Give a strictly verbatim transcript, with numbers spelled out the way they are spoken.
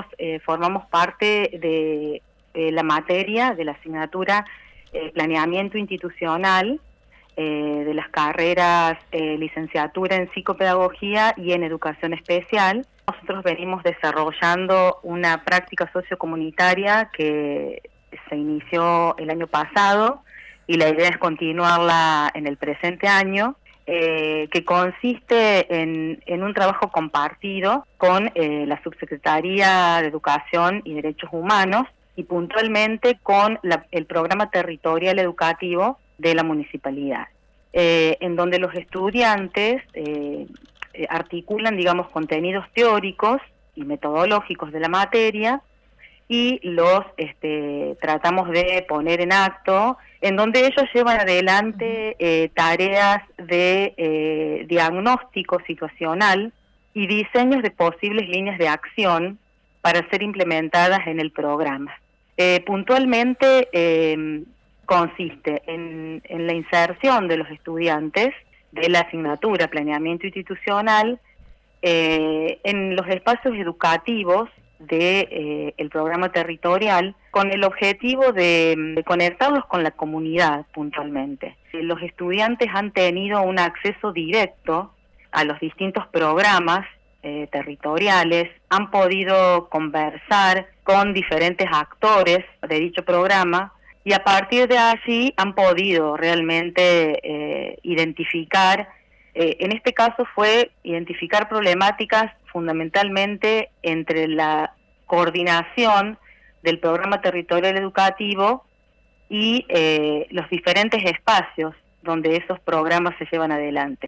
nosotros eh, formamos parte de, de la materia, de la asignatura eh, Planeamiento Institucional, eh, de las carreras eh, licenciatura en Psicopedagogía y en Educación Especial. Nosotros venimos desarrollando una práctica sociocomunitaria que se inició el año pasado y la idea es continuarla en el presente año, eh, que consiste en, en un trabajo compartido con eh, la Subsecretaría de Educación y Derechos Humanos y puntualmente con la, el programa territorial educativo de la municipalidad, eh, en donde los estudiantes eh, articulan, digamos, contenidos teóricos y metodológicos de la materia y los este, tratamos de poner en acto, en donde ellos llevan adelante eh, tareas de eh, diagnóstico situacional y diseños de posibles líneas de acción para ser implementadas en el programa. Eh, puntualmente eh, consiste en, en la inserción de los estudiantes de la asignatura Planeamiento Institucional eh, en los espacios educativos de eh, el programa territorial con el objetivo de, de conectarlos con la comunidad puntualmente. Los estudiantes han tenido un acceso directo a los distintos programas eh, territoriales, han podido conversar con diferentes actores de dicho programa y a partir de allí han podido realmente eh, identificar, eh, en este caso fue identificar problemáticas fundamentalmente entre la coordinación del programa territorial educativo y eh, los diferentes espacios donde esos programas se llevan adelante.